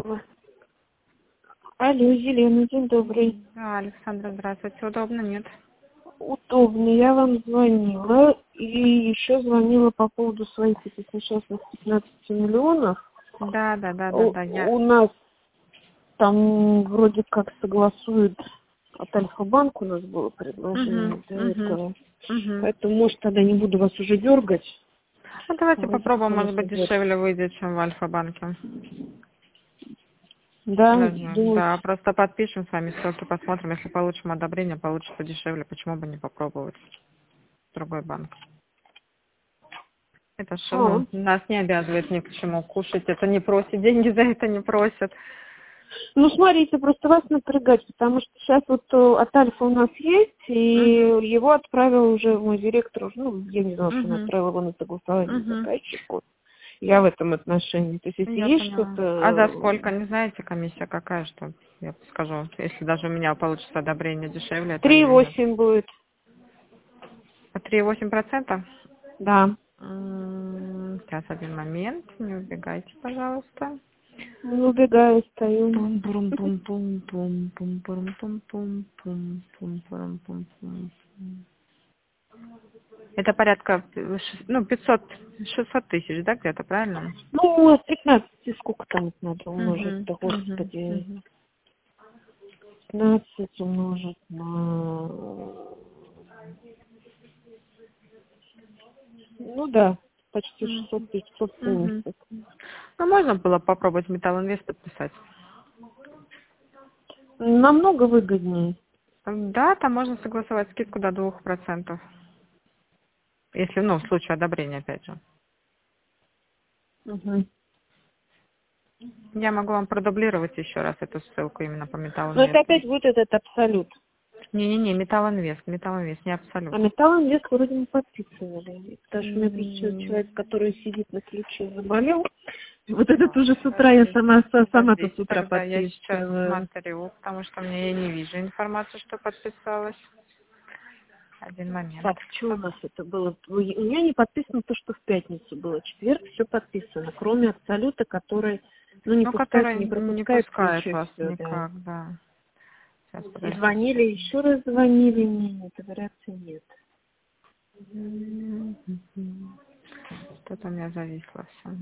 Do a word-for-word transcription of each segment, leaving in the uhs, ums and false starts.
Алло, Елена, день добрый. Да, Александра, здравствуйте. Удобно, нет? Удобно. Я вам звонила и еще звонила по поводу своих этих несчастных пятнадцати миллионов. Да, да, да, да, У, да, я. у нас там вроде как согласуют от Альфа-банк, у нас было предложение Угу, для угу, этого. угу. Поэтому, может, тогда не буду вас уже дергать. Ну, давайте Вы попробуем, сами может быть, соберете. дешевле выйдет, чем в Альфа-банке. Да, Подожди, думаю, да, просто подпишем с вами ссылки, посмотрим, если получим одобрение, получится дешевле, почему бы не попробовать другой банк. Это что, а, ну, нас не обязывает ни к чему кушать, это не просит, деньги за это не просят. ну, смотрите, просто вас напрягать, потому что сейчас вот э, от Альфа у нас есть, и Угу, его отправил уже мой директор, ну, я не знала, что он угу, отправил его на согласование угу. заказчику. Я в этом отношении. То есть, если Я есть поняла. А за что-то... сколько, не знаете, комиссия какая, что я скажу, если даже у меня получится одобрение дешевле это три или нет? восемь будет, А три и восемь процента? да. Сейчас, один момент, не убегайте, пожалуйста. Не убегаю, стою. пум пум пум пум пум пум пум пум пум пум пум пум пум пум. Это порядка, э, шест- ну, пятьсот, шестьсот тысяч, да, где-то, правильно? Ну, с пятнадцати сколько там это надо умножить? Угу, Да, угу, господи. угу. пятнадцать умножить на... Ну да, почти шестьсот тысяч, пятьсот Угу. семьдесят. Ну, можно было попробовать Металл Инвест подписать. Намного выгоднее. Да, там можно согласовать скидку до двух процентов. Если, ну, в случае одобрения, опять же. Угу. Я могу вам продублировать еще раз эту ссылку именно по Металл Но это Инвесту. опять будет этот абсолют. Не-не-не, Металл Инвест, Металл Инвест, не А Абсолют. металл инвест вроде не подписывали. Потому что у меня просто М, человек, который сидит на ключе, заболел. Вот этот уже с утра я сама со- сама-то с Подождите, утра тогда я сейчас подписываю. смотрю, потому что мне я не вижу информацию, что подписалась. Один Так, момент. что у нас это было? У меня не подписано то, что в пятницу было. Четверг все подписано, кроме абсолюта, который, ну, не Ну, пускает, который не не пропускает пускает ключи вас все, да. никак, да. Сейчас, И подождите. звонили, еще раз звонили мне, нет, говорят, нет. М, Что-то у меня зависло все.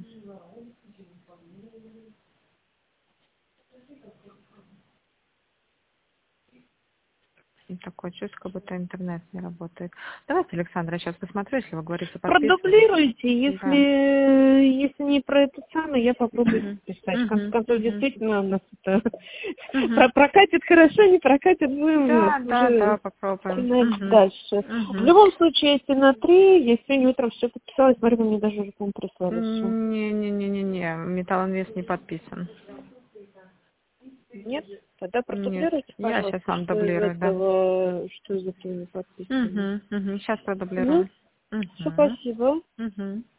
И такое чувство, как будто интернет не работает. Давайте, Александра, я сейчас посмотрю, если вы говорите, подписывать. Продублируйте, Да. если, если не про это самое, я попробую Угу. писать. В конце Угу. концов, Угу. действительно, у нас это Угу. про- прокатит хорошо, не прокатит, будем Да, да, да, уже попробуем. начинать Угу. дальше. В Угу. любом случае, если на три, я сегодня утром все подписала, смотрю, вы мне даже уже, по-моему, прислали все. Не-не-не-не-не, Металл Инвест не подписан. Нет? Тогда Нет, продублируйте, я сейчас пожалуйста, вам что из дублирую, да. этого, что из этого не подписано. Угу. Угу. Сейчас Ну, продублирую. все, Угу. спасибо. Угу.